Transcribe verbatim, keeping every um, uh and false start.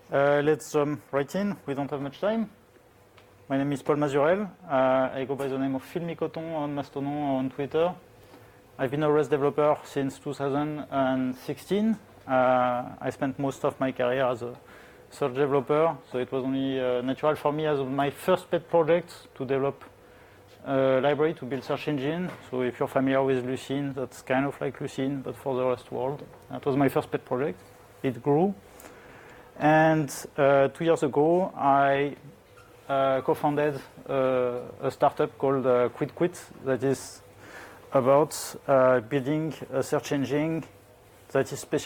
Uh, let's jump right in. We don't have much time. My name is Paul Mazurel. Uh, I go by the name of Filmicoton on Mastodon or on Twitter. I've been a REST developer since two thousand sixteen. Uh, I spent most of my career as a search developer, so it was only uh, natural for me as my first pet project to develop a library to build search engine. So if you're familiar with Lucene, that's kind of like Lucene, but for the REST world. That was my first pet project. It grew. And uh, two years ago, I uh, co-founded uh, a startup called uh, QuitQuit that is about uh, building a search engine that is specialized